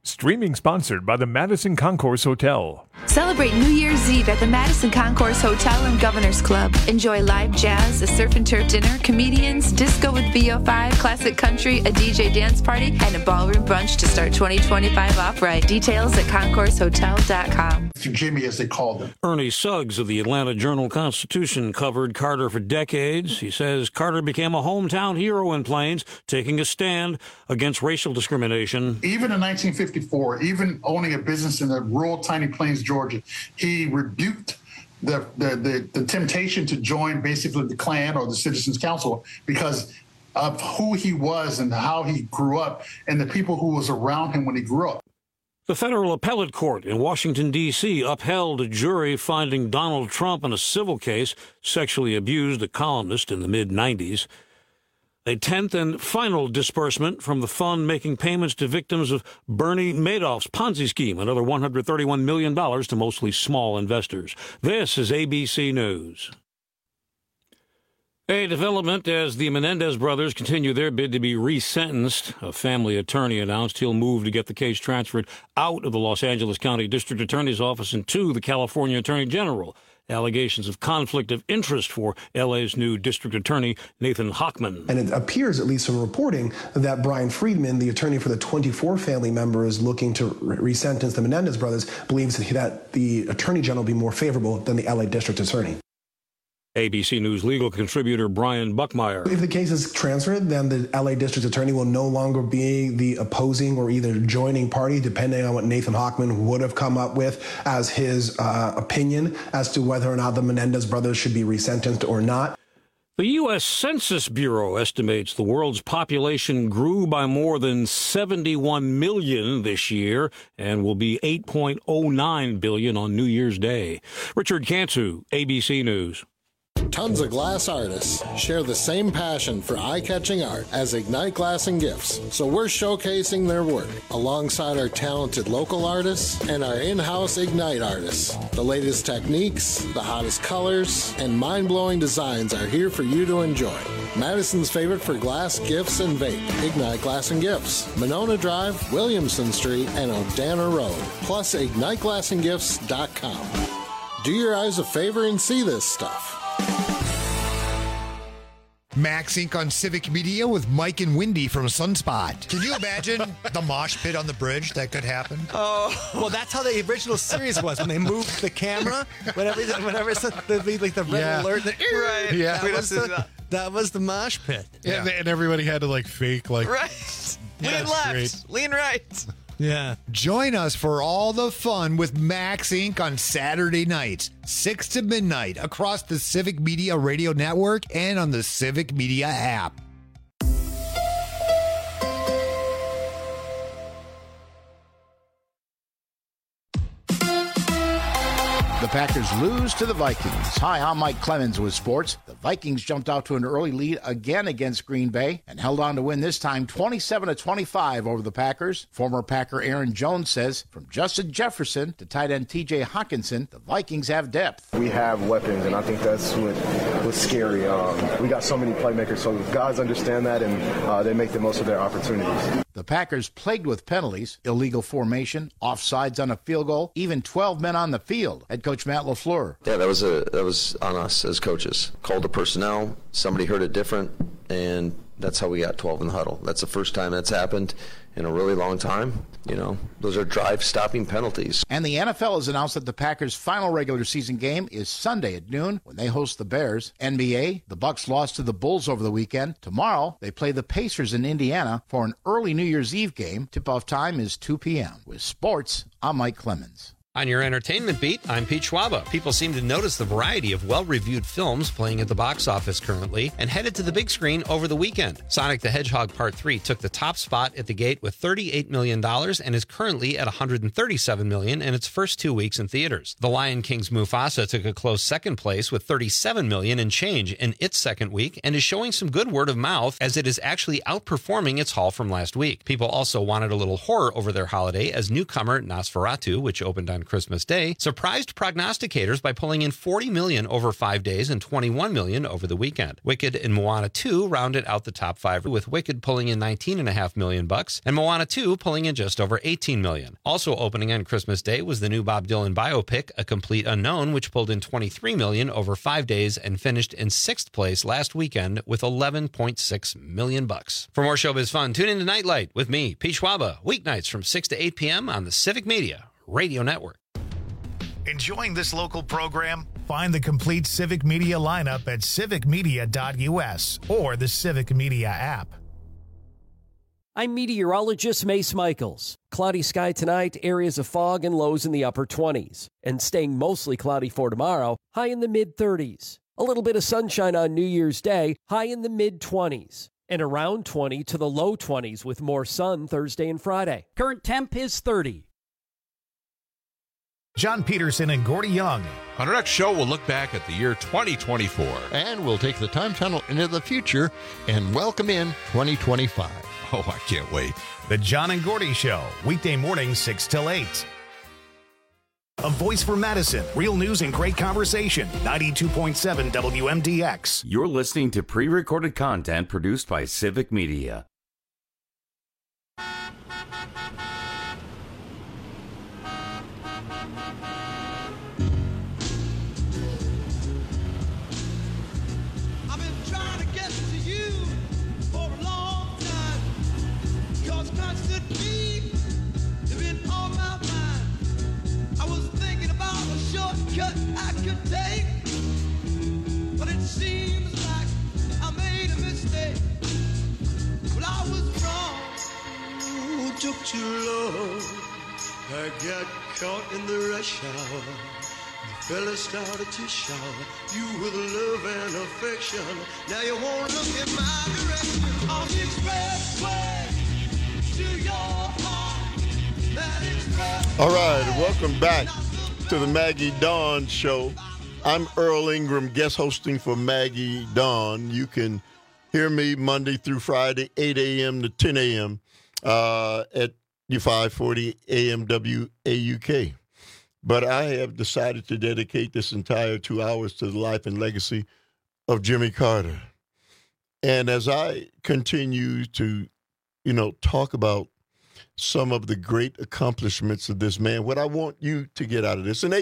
Streaming sponsored by the Madison Concourse Hotel. Celebrate New Year's Eve at the Madison Concourse Hotel and Governor's Club. Enjoy live jazz, a surf and turf dinner, comedians, disco with VO5, classic country, a DJ dance party, and a ballroom brunch to start 2025 off right. Details at concoursehotel.com. Jimmy, as they called him. Ernie Suggs of the Atlanta Journal-Constitution covered Carter for decades. He says Carter became a hometown hero in Plains, taking a stand against racial discrimination. Even in 1954, even owning a business in the rural tiny Plains, Georgia, he rebuked the temptation to join basically the Klan or the Citizens Council because of who he was and how he grew up and the people who was around him when he grew up. The federal appellate court in Washington, D.C. upheld a jury finding Donald Trump in a civil case sexually abused a columnist in the mid-'90s. A 10th and final disbursement from the fund making payments to victims of Bernie Madoff's Ponzi scheme, another $131 million to mostly small investors. This is ABC News. A development as the Menendez brothers continue their bid to be resentenced. A family attorney announced he'll move to get the case transferred out of the Los Angeles County District Attorney's Office and to the California Attorney General. Allegations of conflict of interest for L.A.'s new district attorney, Nathan Hochman. And it appears, at least from reporting, that Brian Friedman, the attorney for the 24 family members looking to resentence the Menendez brothers, believes that the attorney general will be more favorable than the L.A. district attorney. ABC News legal contributor Brian Buckmeyer. If the case is transferred, then the L.A. district attorney will no longer be the opposing or either joining party, depending on what Nathan Hochman would have come up with as his opinion as to whether or not the Menendez brothers should be resentenced or not. The U.S. Census Bureau estimates the world's population grew by more than 71 million this year and will be 8.09 billion on New Year's Day. Richard Cantu, ABC News. Tons of glass artists share the same passion for eye-catching art as Ignite Glass and Gifts, so we're showcasing their work alongside our talented local artists and our in-house Ignite artists. The latest techniques, the hottest colors, and mind-blowing designs are here for you to enjoy. Madison's favorite for glass, gifts, and vape, Ignite Glass and Gifts, Monona Drive, Williamson Street, and Odana Road, plus IgniteGlassandGifts.com. Do your eyes a favor and see this stuff. Max Inc. on Civic Media with Mike and Wendy from Sunspot. Can you imagine the mosh pit on the bridge that could happen? Oh, well, that's how the original series was when they moved the camera. Whenever it's the red alert, right? Yeah, that was the mosh pit. Yeah, and everybody had to fake right. Lean left, great. lean right. Yeah. Join us for all the fun with Max Inc. on Saturday nights, 6 to midnight, across the Civic Media Radio Network and on the Civic Media app. The Packers lose to the Vikings. Hi, I'm Mike Clemens with sports. The Vikings jumped out to an early lead again against Green Bay and held on to win this time 27-25 over the Packers. Former Packer Aaron Jones says, from Justin Jefferson to tight end TJ Hawkinson, the Vikings have depth. We have weapons, and I think that's what's scary. We got so many playmakers, so guys understand that, and they make the most of their opportunities. The Packers plagued with penalties, illegal formation, offsides on a field goal, even 12 men on the field. Head coach Matt LaFleur. Yeah, that was on us as coaches. Called the personnel, somebody heard it different, and that's how we got 12 in the huddle. That's the first time that's happened in a really long time. You know, those are drive-stopping penalties. And the NFL has announced that the Packers' final regular season game is Sunday at noon when they host the Bears. NBA, the Bucks lost to the Bulls over the weekend. Tomorrow, they play the Pacers in Indiana for an early New Year's Eve game. Tip-off time is 2 p.m. With sports, I'm Mike Clemens. On your entertainment beat, I'm Pete Schwaba. People seem to notice the variety of well-reviewed films playing at the box office currently and headed to the big screen over the weekend. Sonic the Hedgehog Part 3 took the top spot at the gate with $38 million and is currently at $137 million in its first 2 weeks in theaters. The Lion King's Mufasa took a close second place with $37 million and change in its second week and is showing some good word of mouth as it is actually outperforming its haul from last week. People also wanted a little horror over their holiday as newcomer Nosferatu, which opened on Christmas Day, surprised prognosticators by pulling in $40 million over 5 days and $21 million over the weekend. Wicked and Moana 2 rounded out the top 5, with Wicked pulling in $19.5 million and Moana 2 pulling in just over $18 million. Also opening on Christmas Day was the new Bob Dylan biopic, A Complete Unknown, which pulled in $23 million over 5 days and finished in 6th place last weekend with $11.6 million. For more showbiz fun, tune in to Nightlight with me, Pete Schwaba, weeknights from 6 to 8 p.m. on the Civic Media Radio Network. Enjoying this local program? Find the complete Civic Media lineup at civicmedia.us or the Civic Media app. I'm meteorologist Mace Michaels. Cloudy sky tonight, areas of fog and lows in the upper 20s. And staying mostly cloudy for tomorrow, high in the mid-30s. A little bit of sunshine on New Year's Day, high in the mid-20s. And around 20 to the low 20s with more sun Thursday and Friday. Current temp is 30. John Peterson and Gordy Young. On our next show, we'll look back at the year 2024. And we'll take the time tunnel into the future and welcome in 2025. Oh, I can't wait. The John and Gordy Show, weekday mornings 6 till 8. A voice for Madison, real news and great conversation. 92.7 WMDX. You're listening to pre-recorded content produced by Civic Media. I could take, but it seems like I made a mistake. Well, I was wrong, took too long. I got caught in the rush hour. The fella started to shower you with love and affection. Now you won't look in my direction. On the expressway to your heart. That expressway. All right, welcome back to the Maggie Dawn Show. I'm Earl Ingram, guest hosting for Maggie Dawn. You can hear me Monday through Friday, 8 a.m. to 10 a.m. At 540 AM WAUK. But I have decided to dedicate this entire 2 hours to the life and legacy of Jimmy Carter. And as I continue to, talk about some of the great accomplishments of this man, what I want you to get out of this, and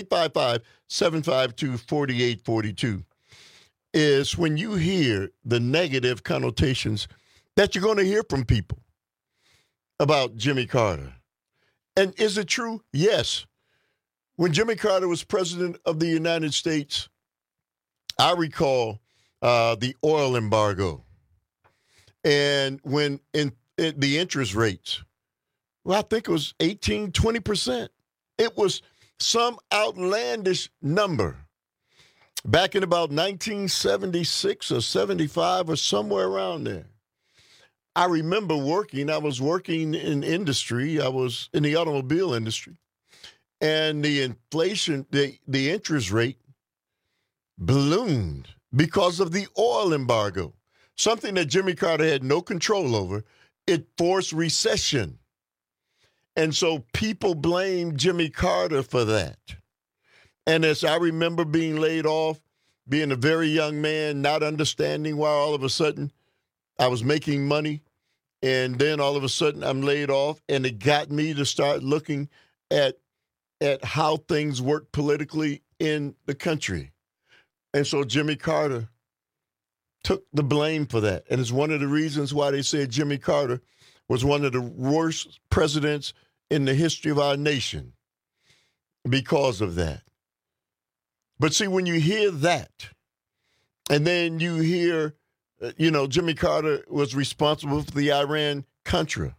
855-752-4842, is when you hear the negative connotations that you're going to hear from people about Jimmy Carter. And is it true? Yes. When Jimmy Carter was president of the United States, I recall the oil embargo. And when the interest rates, well, I think it was 18, 20%. It was some outlandish number back in about 1976 or 75 or somewhere around there. I remember I was working in industry. I was in the automobile industry. And the inflation, the interest rate ballooned because of the oil embargo, something that Jimmy Carter had no control over. It forced recession. And so people blame Jimmy Carter for that. And as I remember being laid off, being a very young man, not understanding why all of a sudden I was making money, and then all of a sudden I'm laid off, and it got me to start looking at how things work politically in the country. And so Jimmy Carter took the blame for that. And it's one of the reasons why they said Jimmy Carter was one of the worst presidents in the history of our nation because of that. But see, when you hear that, and then you hear, Jimmy Carter was responsible for the Iran-Contra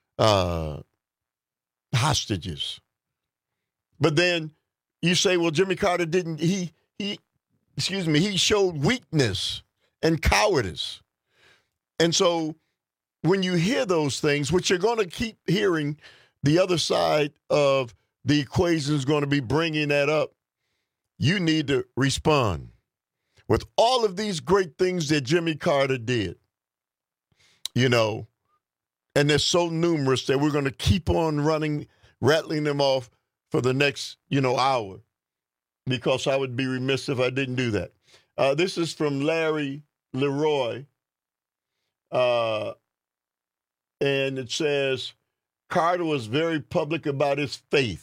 hostages. But then you say, well, Jimmy Carter he showed weakness and cowardice. And so when you hear those things, which you're going to keep hearing, the other side of the equation is going to be bringing that up, you need to respond with all of these great things that Jimmy Carter did, and they're so numerous that we're going to keep on rattling them off for the next, hour, because I would be remiss if I didn't do that. This is from Larry Leroy, and it says, Carter was very public about his faith.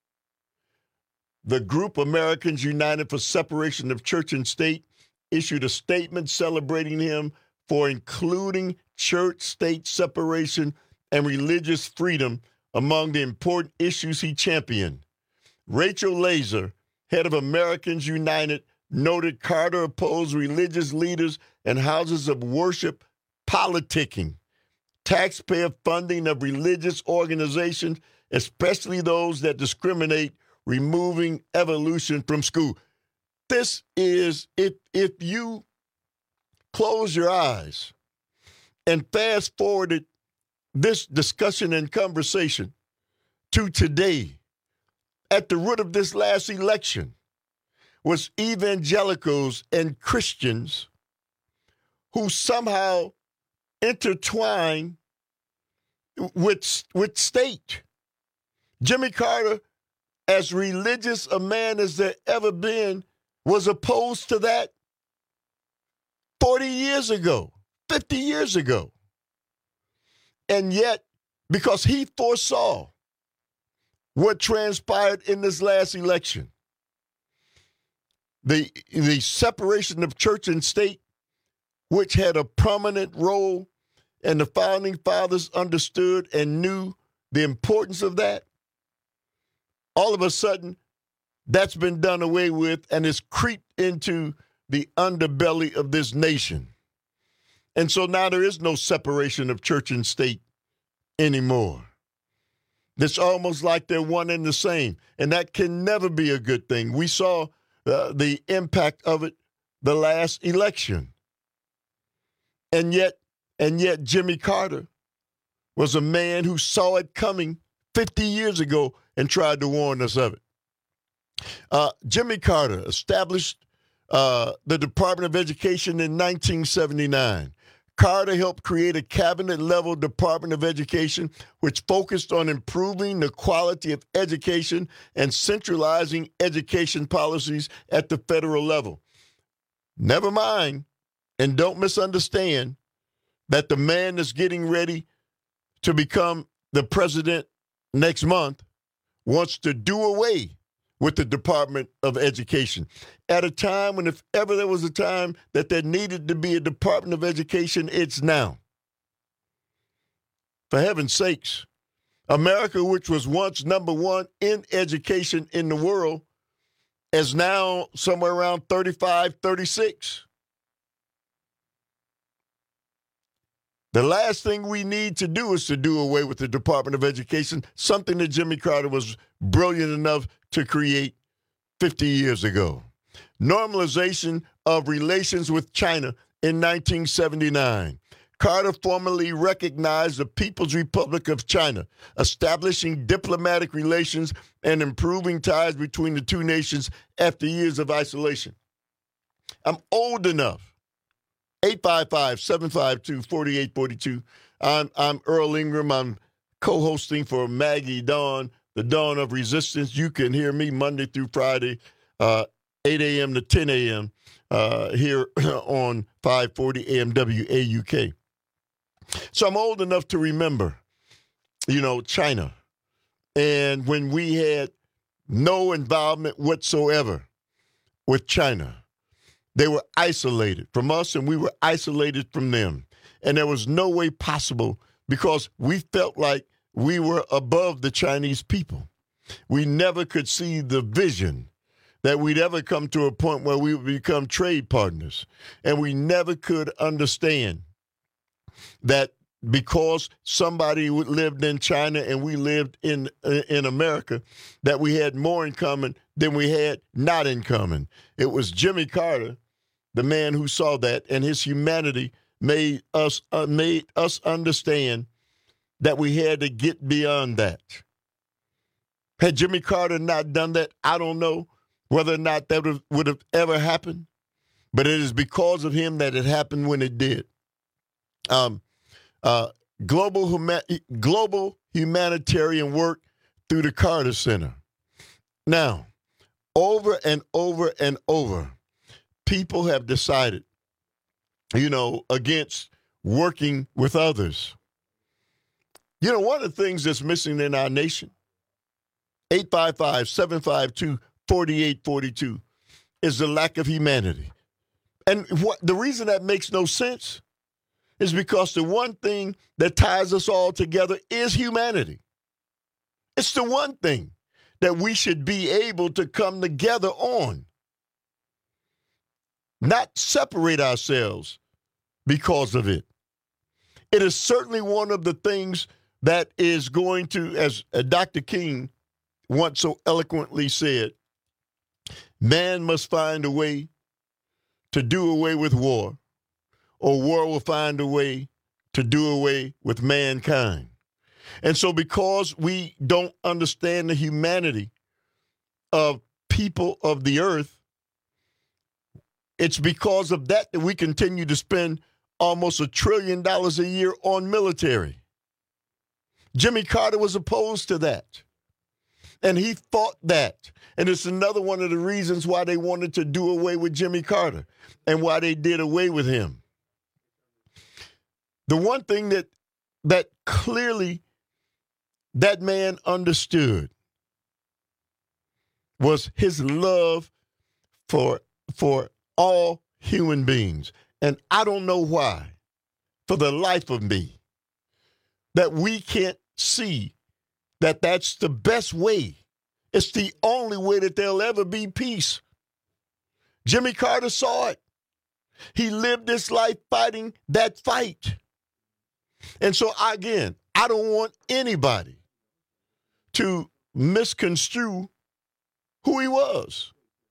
The group Americans United for Separation of Church and State issued a statement celebrating him for including church-state separation and religious freedom among the important issues he championed. Rachel Laser, head of Americans United, noted Carter opposed religious leaders and houses of worship politicking, taxpayer funding of religious organizations, especially those that discriminate, removing evolution from school. This is, if you close your eyes and fast forwarded this discussion and conversation to today, at the root of this last election was evangelicals and Christians who somehow intertwine with state. Jimmy Carter, as religious a man as there ever been, was opposed to that 40 years ago, 50 years ago. And yet, because he foresaw what transpired in this last election, the separation of church and state, which had a prominent role, and the founding fathers understood and knew the importance of that, all of a sudden, that's been done away with and it's creeped into the underbelly of this nation. And so now there is no separation of church and state anymore. It's almost like they're one and the same, and that can never be a good thing. We saw the impact of it the last election. And yet Jimmy Carter was a man who saw it coming 50 years ago and tried to warn us of it. Jimmy Carter established the Department of Education in 1979. Carter helped create a cabinet-level Department of Education which focused on improving the quality of education and centralizing education policies at the federal level. Never mind, and don't misunderstand, that the man that's getting ready to become the president next month wants to do away with the Department of Education at a time when, if ever there was a time that there needed to be a Department of Education, it's now. For heaven's sakes, America, which was once number one in education in the world, is now somewhere around 35, 36. The last thing we need to do is to do away with the Department of Education, something that Jimmy Carter was brilliant enough to create 50 years ago. Normalization of relations with China in 1979. Carter formally recognized the People's Republic of China, establishing diplomatic relations and improving ties between the two nations after years of isolation. I'm old enough. 855-752-4842. I'm Earl Ingram. I'm co-hosting for Maggie Dawn, the Dawn of Resistance. You can hear me Monday through Friday, 8 a.m. to 10 a.m. Here on 540 AM WAUK. So I'm old enough to remember, China. And when we had no involvement whatsoever with China, they were isolated from us and we were isolated from them. And there was no way possible because we felt like we were above the Chinese people. We never could see the vision that we'd ever come to a point where we would become trade partners. And we never could understand that because somebody lived in China and we lived in America, that we had more in common than we had not in common. It was Jimmy Carter, the man who saw that, and his humanity made us understand that we had to get beyond that. Had Jimmy Carter not done that, I don't know whether or not that would have ever happened, but it is because of him that it happened when it did. Global humanitarian work through the Carter Center. Now, over and over and over, people have decided, against working with others. One of the things that's missing in our nation, 855-752-4842, is the lack of humanity. And the reason that makes no sense is because the one thing that ties us all together is humanity. It's the one thing that we should be able to come together on, not separate ourselves because of it. It is certainly one of the things that is going to, as Dr. King once so eloquently said, man must find a way to do away with war, or war will find a way to do away with mankind. And so because we don't understand the humanity of people of the earth, it's because of that we continue to spend almost $1 trillion a year on military. Jimmy Carter was opposed to that. And he fought that. And it's another one of the reasons why they wanted to do away with Jimmy Carter and why they did away with him. The one thing that clearly that man understood was his love for all human beings. And I don't know why, for the life of me, that we can't see that that's the best way. It's the only way that there'll ever be peace. Jimmy Carter saw it. He lived his life fighting that fight. And so, again, I don't want anybody to misconstrue who he was.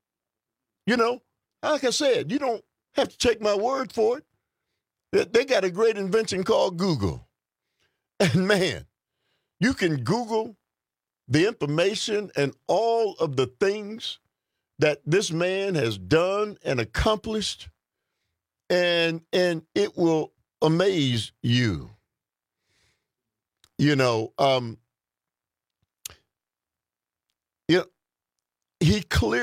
Like I said, you don't have to take my word for it. They got a great invention called Google. And, man, you can Google the information and all of the things that this man has done and accomplished, and it will amaze you. He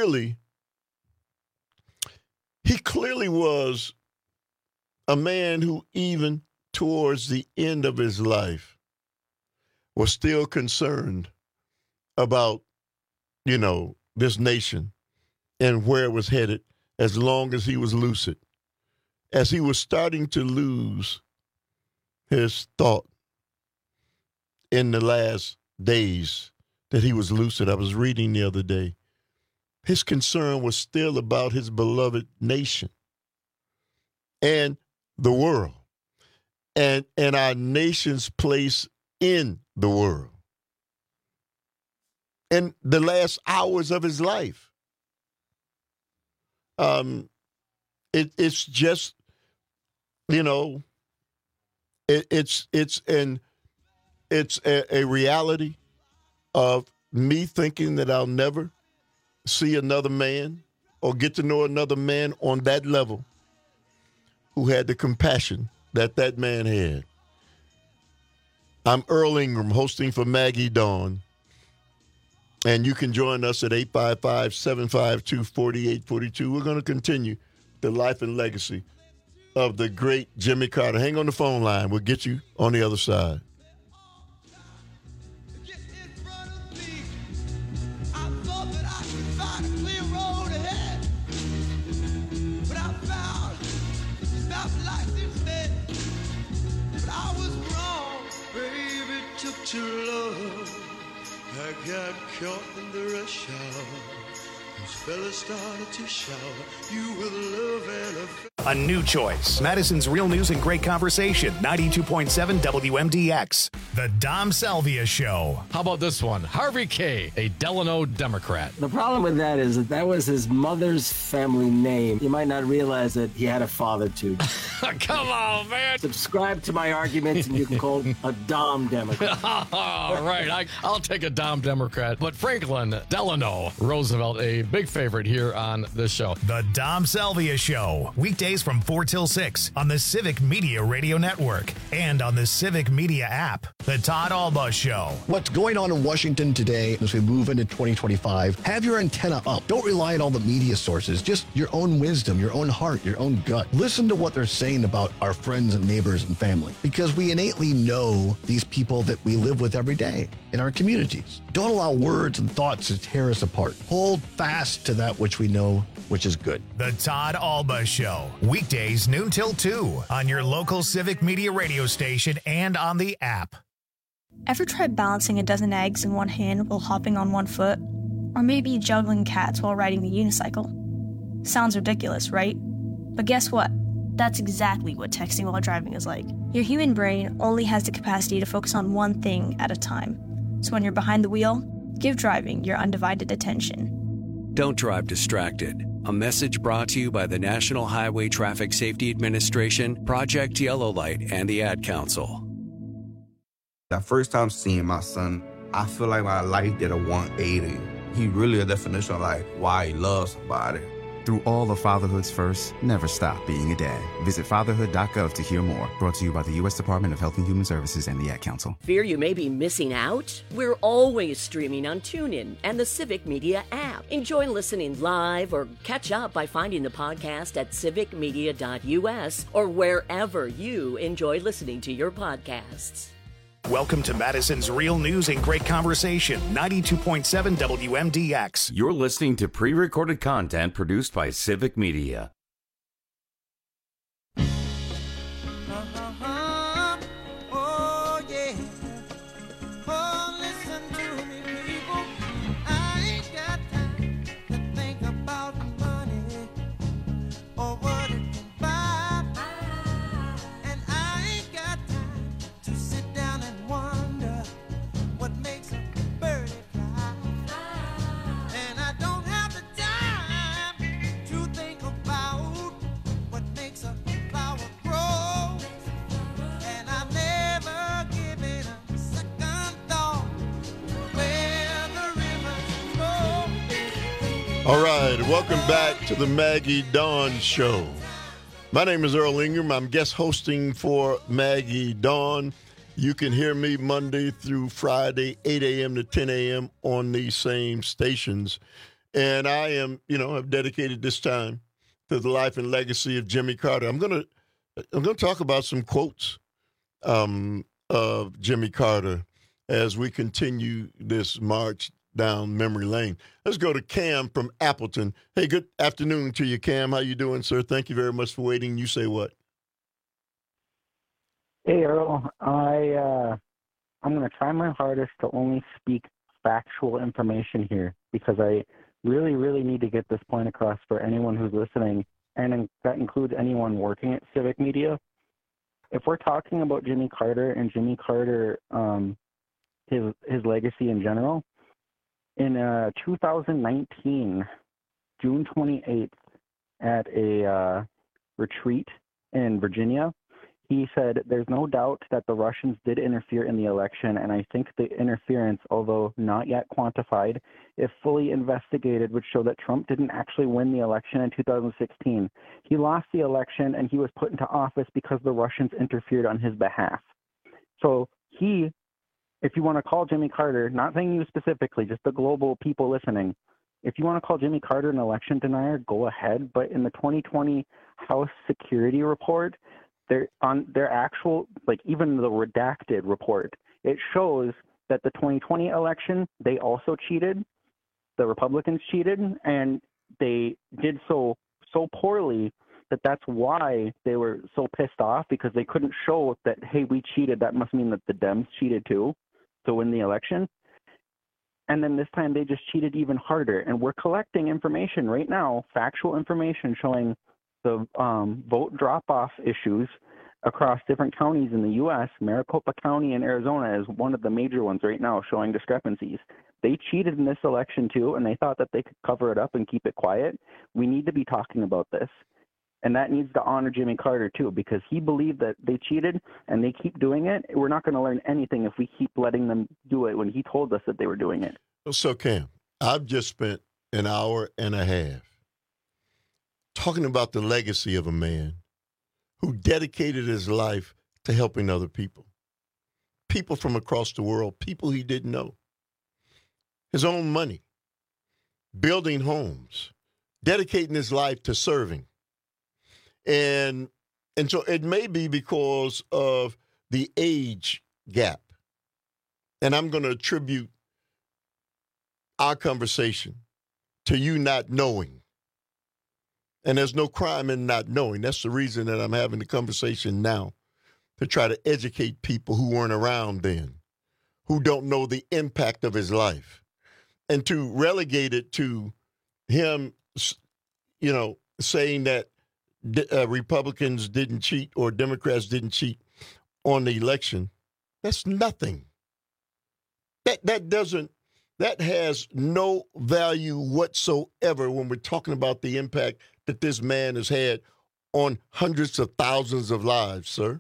clearly was a man who, even towards the end of his life, was still concerned about, this nation and where it was headed, as long as he was lucid. As he was starting to lose his thought in the last days that he was lucid, I was reading the other day, his concern was still about his beloved nation and the world and our nation's place in the world. In the last hours of his life, it's just, it's a reality of me thinking that I'll never see another man or get to know another man on that level who had the compassion that man had. I'm Earl Ingram, hosting for Maggie Dawn. And you can join us at 855-752-4842. We're going to continue the life and legacy of the great Jimmy Carter. Hang on the phone line. We'll get you on the other side. To love, I got caught in the rush hour. Those fellas started to shower you with love and affection. A new choice. Madison's Real News and Great Conversation. 92.7 WMDX. The Dom Salvia Show. How about this one? Harvey K., a Delano Democrat. The problem with that is that was his mother's family name. You might not realize that he had a father, too. Come on, man. Subscribe to my arguments and you can call him a Dom Democrat. All right, I'll take a Dom Democrat. But Franklin Delano Roosevelt, a big favorite here on this show. The Dom Salvia Show. Weekdays Weekdays from 4 till 6 on the Civic Media Radio Network and on the Civic Media app. The Todd Alba Show. What's going on in Washington today as we move into 2025? Have your antenna up. Don't rely on all the media sources. Just your own wisdom, your own heart, your own gut. Listen to what they're saying about our friends and neighbors and family, because we innately know these people that we live with every day in our communities. Don't allow words and thoughts to tear us apart. Hold fast to that which we know, which is good. The Todd Alba Show. Weekdays noon till 2 on your local Civic Media radio station and on the app. Ever tried balancing a dozen eggs in one hand while hopping on one foot? Or maybe juggling cats while riding the unicycle? Sounds ridiculous, right? But guess what? That's exactly what texting while driving is like. Your human brain only has the capacity to focus on one thing at a time. So when you're behind the wheel, give driving your undivided attention. Don't drive distracted. A message brought to you by the National Highway Traffic Safety Administration, Project Yellow Light, and the Ad Council. The first time seeing my son, I feel like my life did a 180. He really a definition of like why he loves somebody. Through all of fatherhood's first, never stop being a dad. Visit fatherhood.gov to hear more. Brought to you by the U.S. Department of Health and Human Services and the Ad Council. Fear you may be missing out? We're always streaming on TuneIn and the Civic Media app. Enjoy listening live or catch up by finding the podcast at civicmedia.us or wherever you enjoy listening to your podcasts. Welcome to Madison's Real News and Great Conversation, 92.7 WMDX. You're listening to pre-recorded content produced by Civic Media. Oh, yeah. Oh, listen to me, people. I ain't got time to think about money or what it can buy. And I ain't got time to sit down and wonder what makes a birdie fly. And I don't have the time to think about what makes a flower grow. And I've never given a second thought where the rivers flow. All right, welcome back to the Maggie Dawn Show. My name is Earl Ingram. I'm guest hosting for Maggie Dawn. You can hear me Monday through Friday, 8 a.m. to 10 a.m. on these same stations. And I am, I've dedicated this time to the life and legacy of Jimmy Carter. I'm gonna talk about some quotes of Jimmy Carter as we continue this march down memory lane. Let's go to Cam from Appleton. Hey, good afternoon to you, Cam. How you doing, sir? Thank you very much for waiting. You say what? Hey, Earl. I'm going to try my hardest to only speak factual information here because I really, really need to get this point across for anyone who's listening, and that includes anyone working at Civic Media. If we're talking about Jimmy Carter and Jimmy Carter, his legacy in general, in 2019, June 28th, at a retreat in Virginia, he said, "There's no doubt that the Russians did interfere in the election, and I think the interference, although not yet quantified, if fully investigated, would show that Trump didn't actually win the election in 2016. He lost the election, and he was put into office because the Russians interfered on his behalf." So if you want to call Jimmy Carter, not saying you specifically, just the global people listening, if you want to call Jimmy Carter an election denier, go ahead. But in the 2020 House Security Report, their actual, even the redacted report, it shows that the 2020 election, they also cheated. The Republicans cheated, and they did so poorly that's why they were so pissed off, because they couldn't show that, hey, we cheated. That must mean that the Dems cheated too to win the election. And then this time they just cheated even harder. And we're collecting information right now, factual information showing the vote drop-off issues across different counties in the U.S. Maricopa County in Arizona is one of the major ones right now showing discrepancies. They cheated in this election too, and they thought that they could cover it up and keep it quiet. We need to be talking about this. And that needs to honor Jimmy Carter too, because he believed that they cheated and they keep doing it. We're not going to learn anything if we keep letting them do it when he told us that they were doing it. So, Cam, I've just spent an hour and a half talking about the legacy of a man who dedicated his life to helping other people. People from across the world, people he didn't know. His own money, building homes, dedicating his life to serving. And so it may be because of the age gap. And I'm going to attribute our conversation to you not knowing. And there's no crime in not knowing. That's the reason that I'm having the conversation now, to try to educate people who weren't around then, who don't know the impact of his life. And to relegate it to him, saying that Republicans didn't cheat or Democrats didn't cheat on the election, that's nothing. That has no value whatsoever when we're talking about the impact that this man has had on hundreds of thousands of lives, sir.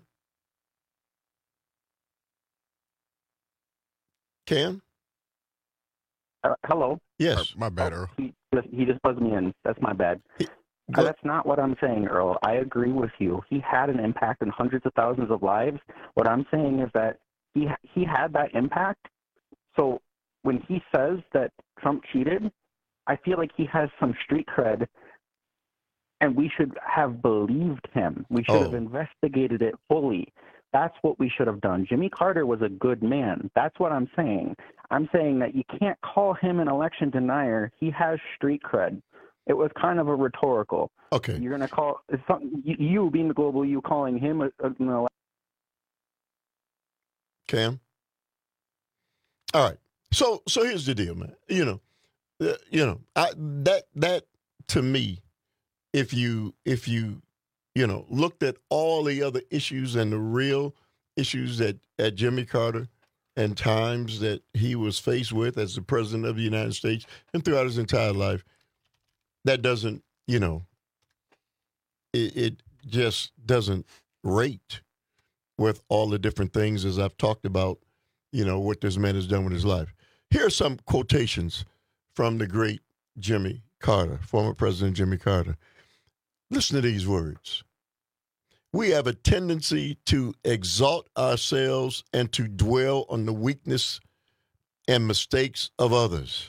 Cam? Hello? Yes. My bad, Earl. He just buzzed me in. That's my bad. That's not what I'm saying, Earl. I agree with you. He had an impact on hundreds of thousands of lives. What I'm saying is that he had that impact. So when he says that Trump cheated, I feel like he has some street cred, and we should have believed him. We should have investigated it fully. That's what we should have done. Jimmy Carter was a good man. That's what I'm saying. I'm saying that you can't call him an election denier. He has street cred. It was kind of a rhetorical. Okay. You're going to call you being the global you calling him an election. Cam? All right. So here's the deal, man. That to me, if you looked at all the other issues and the real issues that Jimmy Carter and times that he was faced with as the president of the United States and throughout his entire life, that doesn't, it just doesn't rate with all the different things as I've talked about, what this man has done with his life. Here are some quotations from the great Jimmy Carter, former President Jimmy Carter. Listen to these words. We have a tendency to exalt ourselves and to dwell on the weakness and mistakes of others.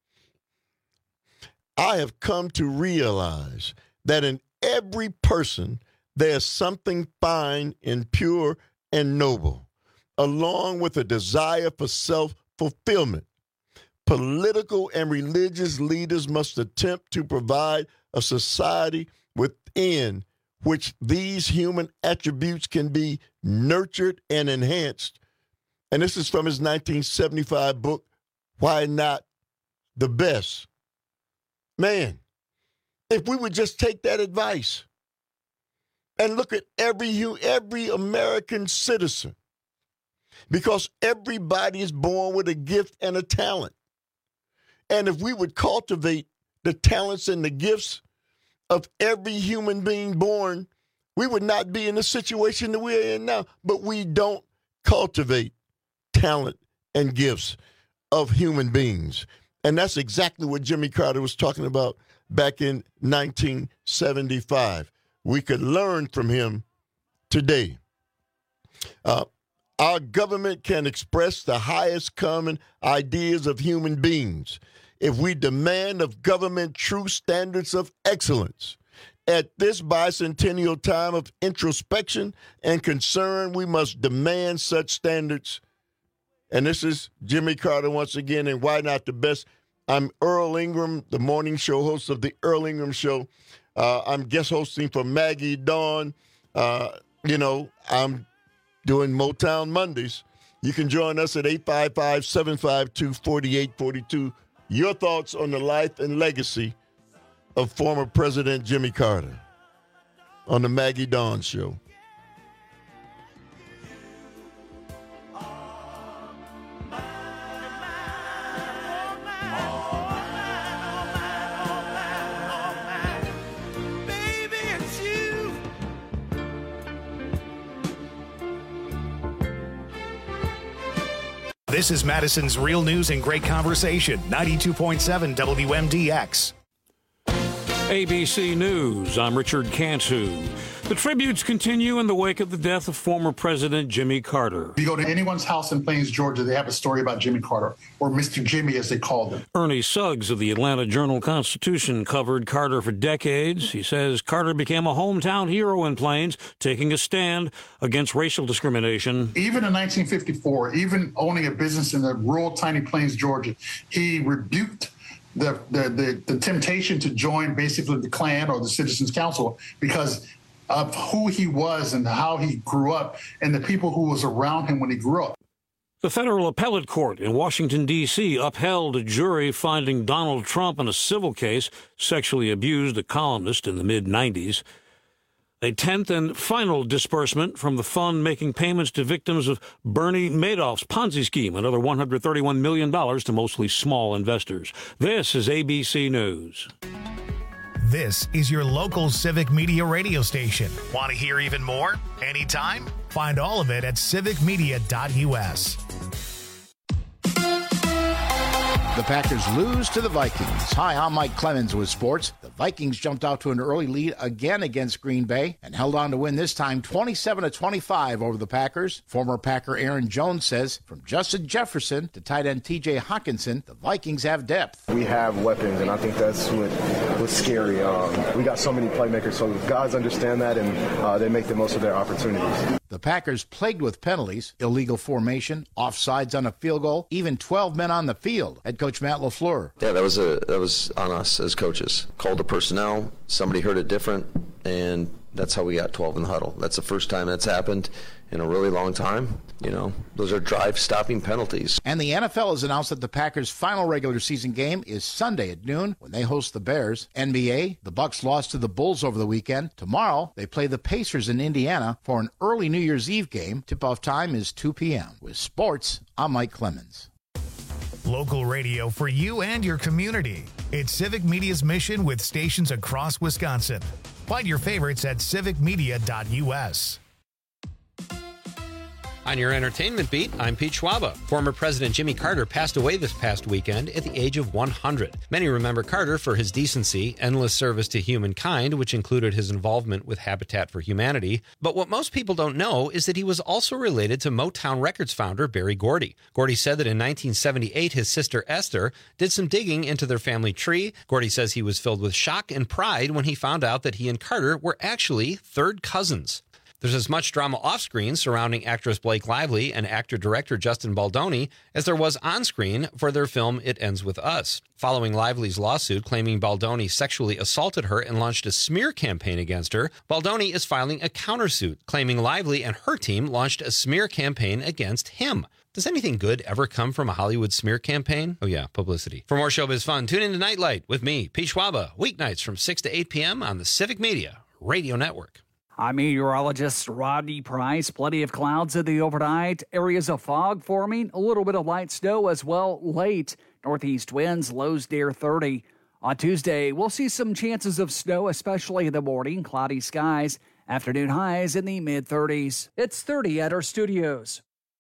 I have come to realize that in every person there's something fine and pure and noble, along with a desire for self-fulfillment. Political and religious leaders must attempt to provide a society within which these human attributes can be nurtured and enhanced. And this is from his 1975 book, Why Not the Best? Man, if we would just take that advice and look at every American citizen, because everybody is born with a gift and a talent. And if we would cultivate the talents and the gifts of every human being born, we would not be in the situation that we're in now. But we don't cultivate talent and gifts of human beings. And that's exactly what Jimmy Carter was talking about back in 1975. We could learn from him today. Our government can express the highest common ideas of human beings if we demand of government true standards of excellence. At this bicentennial time of introspection and concern, we must demand such standards. And this is Jimmy Carter once again, and Why Not the Best? I'm Earl Ingram, the morning show host of the Earl Ingram Show. I'm guest hosting for Maggie Dawn. I'm doing Motown Mondays. You can join us at 855-752-4842. Your thoughts on the life and legacy of former President Jimmy Carter on the Maggie Dawn Show. This is Madison's Real News and Great Conversation, 92.7 WMDX. ABC News, I'm Richard Cantu. The tributes continue in the wake of the death of former President Jimmy Carter. If you go to anyone's house in Plains, Georgia, they have a story about Jimmy Carter, or Mr. Jimmy as they called him. Ernie Suggs of the Atlanta Journal-Constitution covered Carter for decades. He says Carter became a hometown hero in Plains, taking a stand against racial discrimination. Even in 1954, even owning a business in the rural, tiny Plains, Georgia, he rebuked the temptation to join basically the Klan or the Citizens Council because of who he was and how he grew up and the people who was around him when he grew up. The federal appellate court in Washington, D.C. upheld a jury finding Donald Trump in a civil case sexually abused a columnist in the mid-'90s. A 10th and final disbursement from the fund making payments to victims of Bernie Madoff's Ponzi scheme, another $131 million to mostly small investors. This is ABC News. This is your local Civic Media radio station. Want to hear even more? Anytime? Find all of it at civicmedia.us. The Packers lose to the Vikings. Hi, I'm Mike Clemens with sports. The Vikings jumped out to an early lead again against Green Bay and held on to win this time 27-25 over the Packers. Former Packer Aaron Jones says, from Justin Jefferson to tight end TJ Hawkinson, the Vikings have depth. We have weapons, and I think that's what's scary. We got so many playmakers, so guys understand that, and they make the most of their opportunities. The Packers plagued with penalties, illegal formation, offsides on a field goal, even 12 men on the field. Head coach Matt LaFleur. Yeah, that was on us as coaches. Called the personnel, somebody heard it different, and that's how we got 12 in the huddle. That's the first time that's happened in a really long time. You know, those are drive-stopping penalties. And the NFL has announced that the Packers' final regular season game is Sunday at noon when they host the Bears. NBA, the Bucks lost to the Bulls over the weekend. Tomorrow, they play the Pacers in Indiana for an early New Year's Eve game. Tip-off time is 2 p.m. With sports, I'm Mike Clemens. Local radio for you and your community. It's Civic Media's mission with stations across Wisconsin. Find your favorites at civicmedia.us. On your entertainment beat, I'm Pete Schwaba. Former President Jimmy Carter passed away this past weekend at the age of 100. Many remember Carter for his decency, endless service to humankind, which included his involvement with Habitat for Humanity. But what most people don't know is that he was also related to Motown Records founder Berry Gordy. Gordy said that in 1978, his sister Esther did some digging into their family tree. Gordy says he was filled with shock and pride when he found out that he and Carter were actually third cousins. There's as much drama off-screen surrounding actress Blake Lively and actor-director Justin Baldoni as there was on-screen for their film It Ends With Us. Following Lively's lawsuit claiming Baldoni sexually assaulted her and launched a smear campaign against her, Baldoni is filing a countersuit claiming Lively and her team launched a smear campaign against him. Does anything good ever come from a Hollywood smear campaign? Oh yeah, publicity. For more showbiz fun, tune in to Nightlight with me, Pete Schwaba, weeknights from 6 to 8 p.m. on the Civic Media Radio Network. I'm meteorologist Rodney Price. Plenty of clouds in the overnight. Areas of fog forming. A little bit of light snow as well late. Northeast winds, lows near 30. On Tuesday, we'll see some chances of snow, especially in the morning. Cloudy skies. Afternoon highs in the mid-30s. It's 30 at our studios.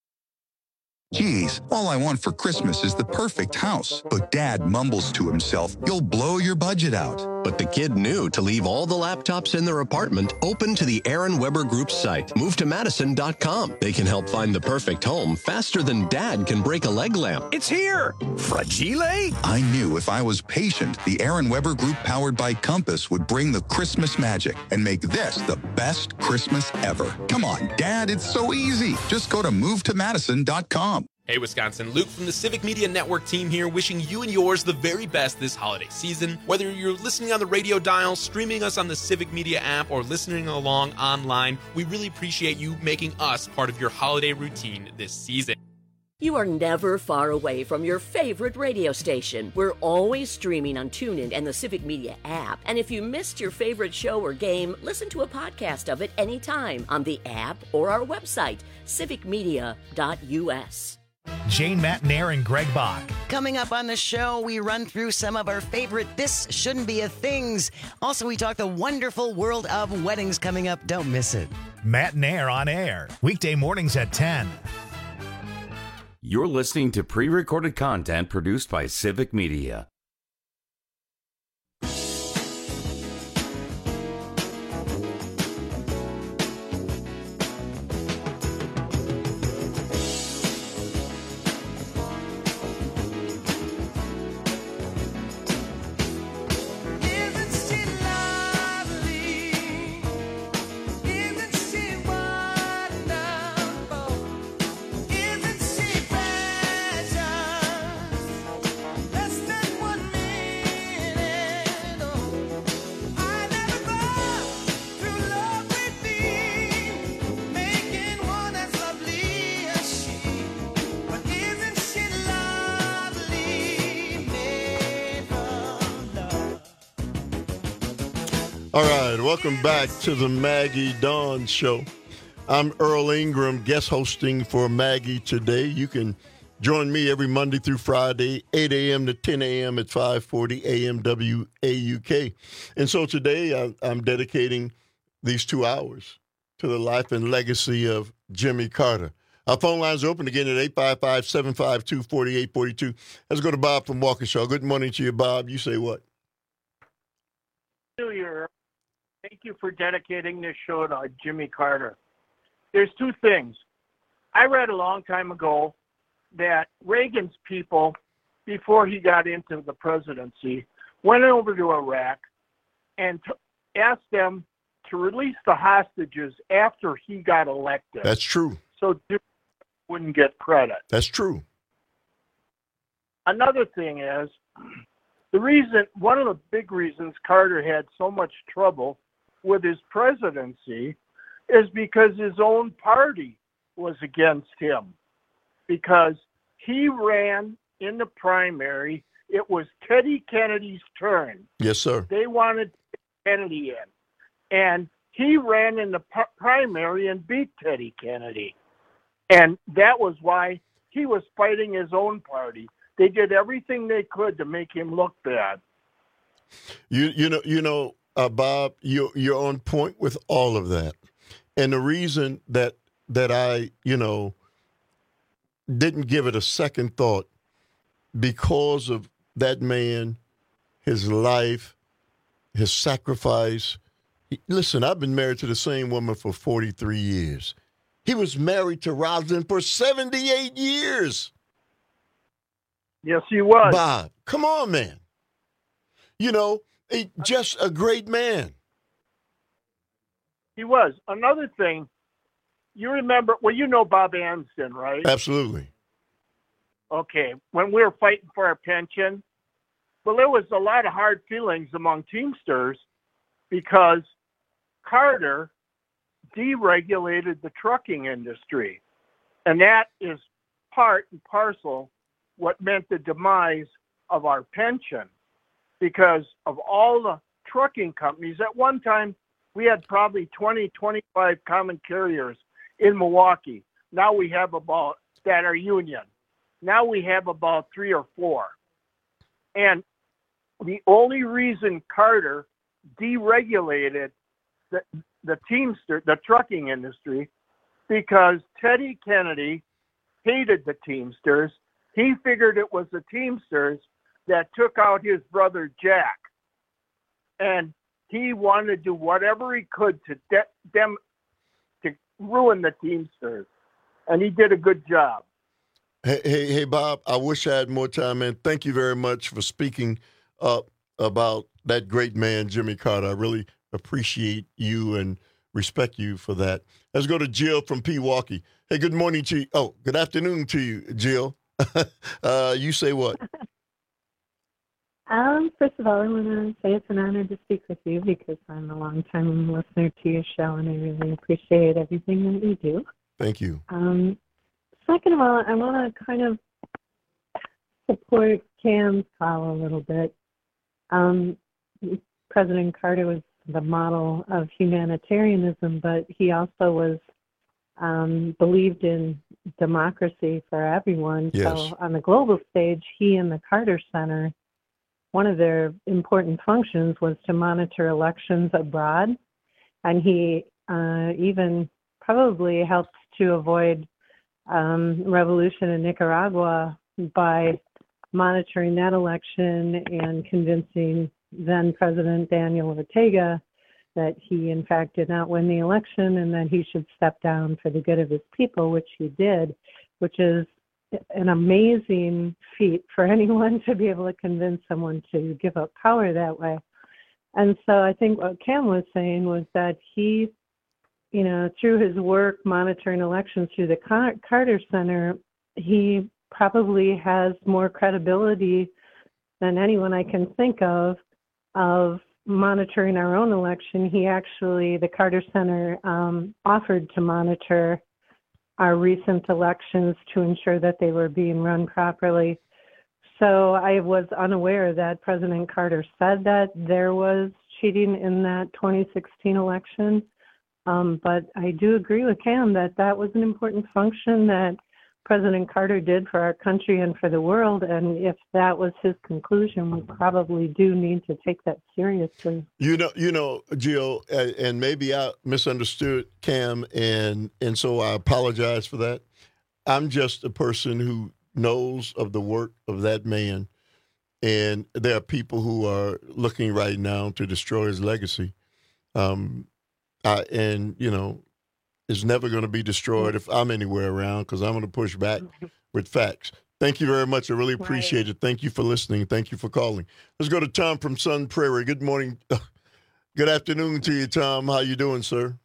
Geez, all I want for Christmas is the perfect house. But Dad mumbles to himself, you'll blow your budget out. But the kid knew to leave all the laptops in their apartment open to the Aaron Weber Group site. MoveToMadison.com. They can help find the perfect home faster than Dad can break a leg lamp. It's here! Fragile? I knew if I was patient, the Aaron Weber Group powered by Compass would bring the Christmas magic and make this the best Christmas ever. Come on, Dad, it's so easy. Just go to MoveToMadison.com. Hey Wisconsin, Luke from the Civic Media Network team here, wishing you and yours the very best this holiday season. Whether you're listening on the radio dial, streaming us on the Civic Media app, or listening along online, we really appreciate you making us part of your holiday routine this season. You are never far away from your favorite radio station. We're always streaming on TuneIn and the Civic Media app. And if you missed your favorite show or game, listen to a podcast of it anytime on the app or our website, civicmedia.us. Jane Matnair and Greg Bach. Coming up on the show, we run through some of our favorite This Shouldn't Be a Things. Also, we talk the wonderful world of weddings coming up. Don't miss it. Matnair on air, weekday mornings at 10. You're listening to pre-recorded content produced by Civic Media. All right, welcome back to the Maggie Dawn Show. I'm Earl Ingram, guest hosting for Maggie today. You can join me every Monday through Friday, 8 a.m. to 10 a.m. at 540 AM WAUK. And so today I'm dedicating these 2 hours to the life and legacy of Jimmy Carter. Our phone lines are open again at 855-752-4842. Let's go to Bob from Waukesha. Good morning to you, Bob. You say what? New Year. Thank you for dedicating this show to Jimmy Carter. There's two things. I read a long time ago that Reagan's people, before he got into the presidency, went over to Iraq and asked them to release the hostages after he got elected. That's true. So Jimmy wouldn't get credit. That's true. Another thing is, one of the big reasons Carter had so much trouble with his presidency is because his own party was against him. Because he ran in the primary, it was Teddy Kennedy's turn. Yes, sir. They wanted Kennedy in. And he ran in the primary and beat Teddy Kennedy. And that was why he was fighting his own party. They did everything they could to make him look bad. Bob, you're on point with all of that. And the reason that I, didn't give it a second thought, because of that man, his life, his sacrifice. Listen, I've been married to the same woman for 43 years. He was married to Rosalind for 78 years. Yes, he was. Bob, come on, man. Just a great man. He was. Another thing, you remember, you know Bob Anston, right? Absolutely. Okay. When we were fighting for our pension, well, there was a lot of hard feelings among Teamsters because Carter deregulated the trucking industry. And that is part and parcel what meant the demise of our pension, because of all the trucking companies. At one time, we had probably 20, 25 common carriers in Milwaukee. Now we have about, that are union. Now we have about 3 or 4. And the only reason Carter deregulated the trucking industry, because Teddy Kennedy hated the Teamsters. He figured it was the Teamsters that took out his brother Jack. And he wanted to do whatever he could to ruin the Teamsters. And he did a good job. Hey, Bob, I wish I had more time, man. Thank you very much for speaking up about that great man, Jimmy Carter. I really appreciate you and respect you for that. Let's go to Jill from Pewaukee. Hey, good morning to you. Oh, good afternoon to you, Jill. You say what? First of all, I want to say it's an honor to speak with you because I'm a long-time listener to your show, and I really appreciate everything that you do. Thank you. Second of all, I want to kind of support Cam's call a little bit. President Carter was the model of humanitarianism, but he also was believed in democracy for everyone. Yes. So on the global stage, he and the Carter Center, one of their important functions was to monitor elections abroad. And he even probably helped to avoid revolution in Nicaragua by monitoring that election and convincing then President Daniel Ortega that he, in fact, did not win the election and that he should step down for the good of his people, which he did, which is an amazing feat for anyone to be able to convince someone to give up power that way. And so I think what Cam was saying was that he, through his work monitoring elections through the Carter Center, he probably has more credibility than anyone I can think of monitoring our own election. The Carter Center offered to monitor our recent elections to ensure that they were being run properly. So I was unaware that President Carter said that there was cheating in that 2016 election. But I do agree with Cam that that was an important function that President Carter did for our country and for the world. And if that was his conclusion, we probably do need to take that seriously. You know, Jill, and maybe I misunderstood Cam, and so I apologize for that. I'm just a person who knows of the work of that man, and there are people who are looking right now to destroy his legacy. And, you know, it's never going to be destroyed if I'm anywhere around, because I'm going to push back with facts. Thank you very much. I really appreciate it. Thank you for listening. Thank you for calling. Let's go to Tom from Sun Prairie. Good morning. Good afternoon to you, Tom. How you doing, sir?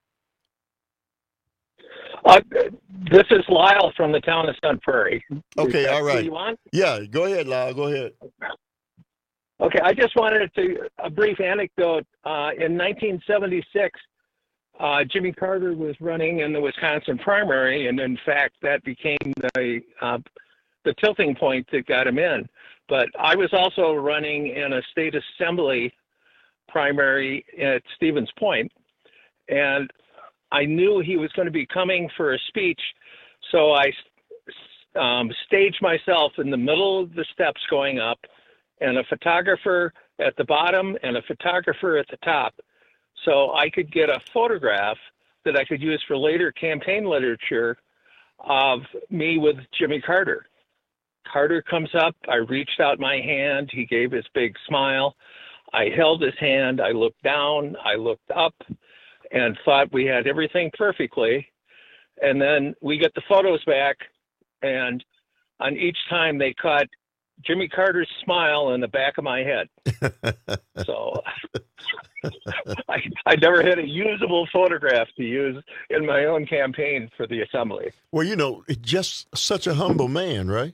This is Lyle from the town of Sun Prairie. Okay, all right. You want? Yeah, go ahead, Lyle. Go ahead. Okay, I just wanted a brief anecdote. In 1976, Jimmy Carter was running in the Wisconsin primary, and in fact, that became the tilting point that got him in. But I was also running in a state assembly primary at Stevens Point, and I knew he was going to be coming for a speech, so I staged myself in the middle of the steps going up, and a photographer at the bottom and a photographer at the top, so I could get a photograph that I could use for later campaign literature of me with Jimmy Carter. Carter comes up, I reached out my hand, he gave his big smile, I held his hand, I looked down, I looked up, and thought we had everything perfectly. And then we get the photos back, and on each time they caught Jimmy Carter's smile in the back of my head. So I never had a usable photograph to use in my own campaign for the assembly. Well, you know, just such a humble man, right?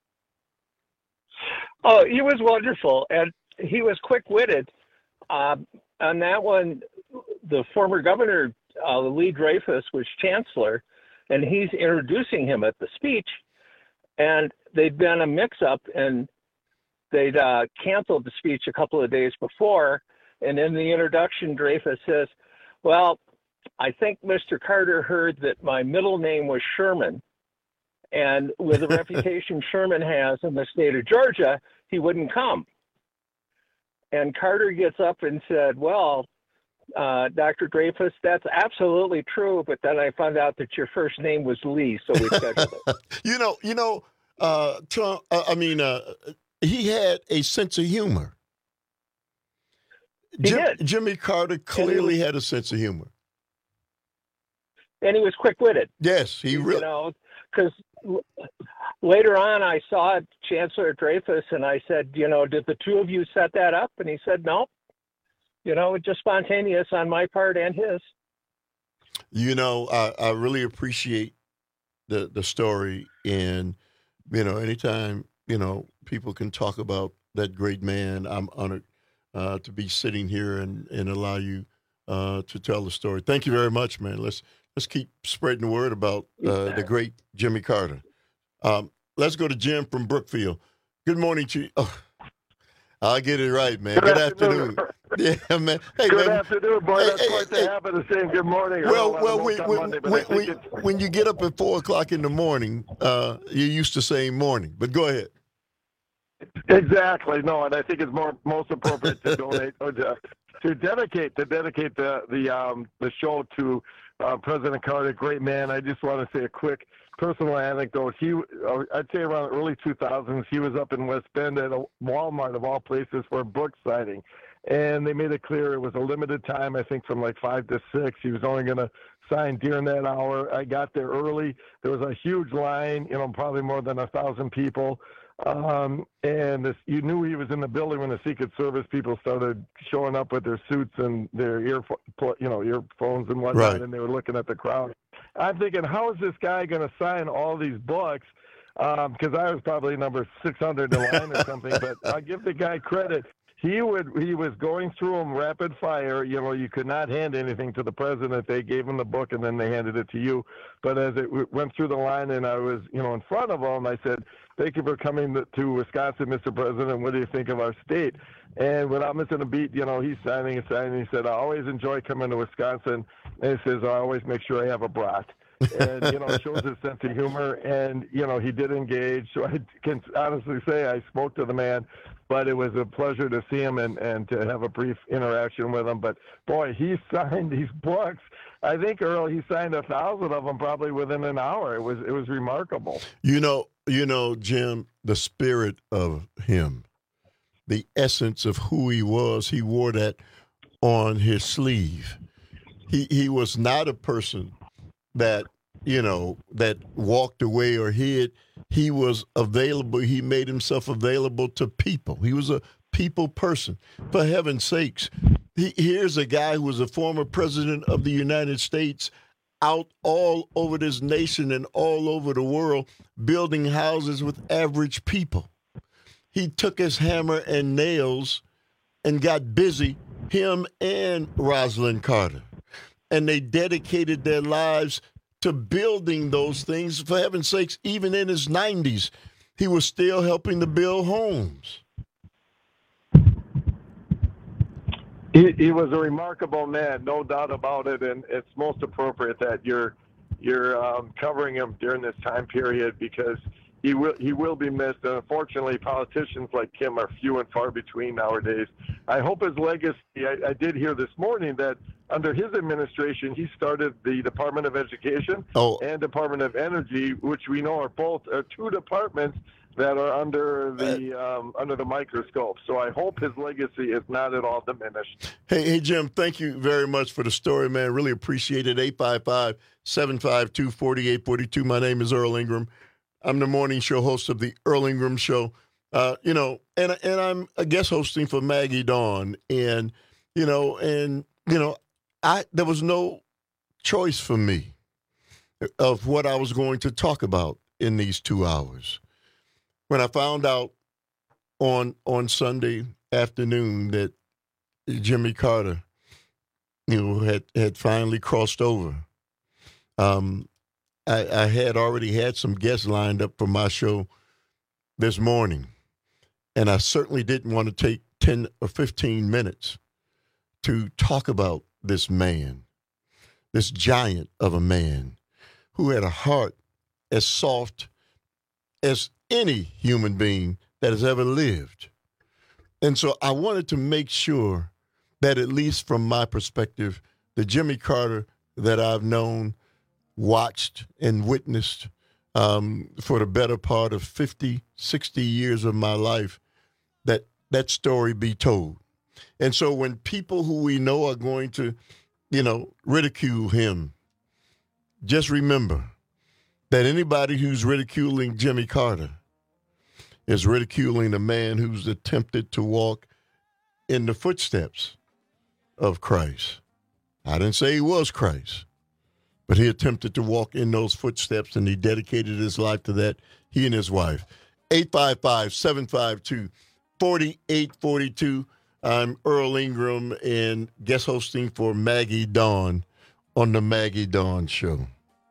Oh, he was wonderful, and he was quick-witted. On that one, the former governor, Lee Dreyfus, was chancellor, and he's introducing him at the speech, and they'd been a mix-up, and they'd canceled the speech a couple of days before, and in the introduction, Dreyfus says, well, I think Mr. Carter heard that my middle name was Sherman, and with the reputation Sherman has in the state of Georgia, he wouldn't come. And Carter gets up and said, well, Dr. Dreyfus, that's absolutely true, but then I found out that your first name was Lee, so we scheduled it. Tom, he had a sense of humor. Jimmy Carter clearly had a sense of humor. And he was quick-witted. Yes, he really. You know, because later on I saw Chancellor Dreyfus and I said, you know, did the two of you set that up? And he said, no. You know, just spontaneous on my part and his. You know, I really appreciate the story. And, you know, anytime, you know, people can talk about that great man, I'm honored to be sitting here and allow you to tell the story. Thank you very much, man. Let's keep spreading the word about the great Jimmy Carter. Let's go to Jim from Brookfield. Good morning to you. Oh, I'll get it right, man. Good afternoon. Yeah, man. Hey, good man. afternoon, boy. That's quite the habit of saying good morning. When you get up at 4 o'clock in the morning, you're used to saying morning. But go ahead. Exactly. No, and I think it's most appropriate to donate or to dedicate the show to President Carter, great man. I just want to say a quick personal anecdote. I'd say around the early 2000s, he was up in West Bend at a Walmart of all places for a book signing. And they made it clear it was a limited time, I think from like 5 to 6. He was only going to sign during that hour. I got there early. There was a huge line, you know, probably more than 1,000 people. You knew he was in the building when the Secret Service people started showing up with their suits and their earphones and whatnot, right. And they were looking at the crowd. I'm thinking, how is this guy going to sign all these books? Because I was probably number 600 in line or something. But I give the guy credit. He was going through them rapid fire. You know, you could not hand anything to the president. They gave him the book and then they handed it to you. But as it went through the line and I was, you know, in front of him, I said, thank you for coming to Wisconsin, Mr. President. What do you think of our state? And without missing a beat, he's signing. He said, I always enjoy coming to Wisconsin. And he says, I always make sure I have a brat. And, shows his sense of humor. And, he did engage. So I can honestly say I spoke to the man, but it was a pleasure to see him and to have a brief interaction with him. But, boy, he signed these books. I think, Earl, he signed 1,000 of them probably within an hour. It was remarkable. Jim, the spirit of him, the essence of who he was, he wore that on his sleeve. He was not a person that walked away or hid. He was available. He made himself available to people. He was a people person. For heaven's sakes, here's a guy who was a former president of the United States out all over this nation and all over the world building houses with average people. He took his hammer and nails and got busy, him and Rosalynn Carter. And they dedicated their lives to building those things. For heaven's sakes, even in his 90s, he was still helping to build homes. He was a remarkable man, no doubt about it, and it's most appropriate that you're covering him during this time period because he will be missed. And unfortunately, politicians like him are few and far between nowadays. I hope his legacy. I did hear this morning that under his administration, he started the Department of Education and Department of Energy, which we know are both two departments that are under the microscope. So I hope his legacy is not at all diminished. Hey, Jim, thank you very much for the story, man. Really appreciate it. 855-752-4842. My name is Earl Ingram. I'm the morning show host of the Earl Ingram Show. And I'm a guest hosting for Maggie Dawn. And there was no choice for me of what I was going to talk about in these 2 hours. When I found out on Sunday afternoon that Jimmy Carter, had finally crossed over, I had already had some guests lined up for my show this morning, and I certainly didn't want to take 10 or 15 minutes to talk about this man, this giant of a man who had a heart as soft as any human being that has ever lived. And so I wanted to make sure that, at least from my perspective, the Jimmy Carter that I've known, watched, and witnessed for the better part of 50, 60 years of my life, that story be told. And so when people who we know are going to, ridicule him, just remember that anybody who's ridiculing Jimmy Carter is ridiculing a man who's attempted to walk in the footsteps of Christ. I didn't say he was Christ, but he attempted to walk in those footsteps, and he dedicated his life to that, he and his wife. 855-752-4842. I'm Earl Ingram and guest hosting for Maggie Dawn on the Maggie Dawn Show.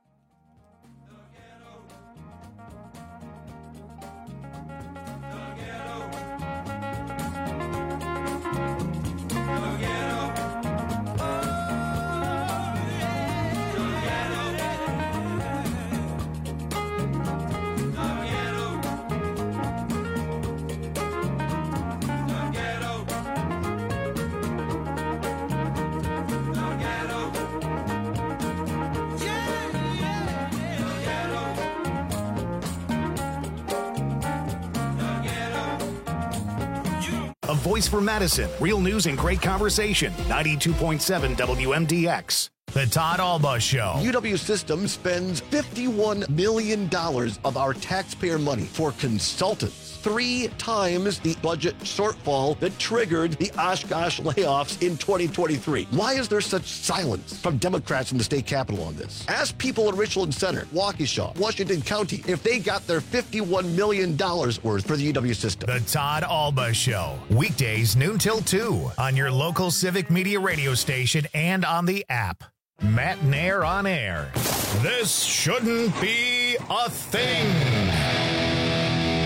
Voice for Madison. Real news and great conversation. 92.7 WMDX. The Todd Alba Show. UW System spends $51 million of our taxpayer money for consultants. 3 times the budget shortfall that triggered the Oshkosh layoffs in 2023. Why is there such silence from Democrats in the state capitol on this? Ask people in Richland Center, Waukesha, Washington County, if they got their $51 million worth for the UW System. The Todd Alba Show. Weekdays noon till 2 on your local Civic Media radio station and on the app. Matt Nair on air. This shouldn't be a thing.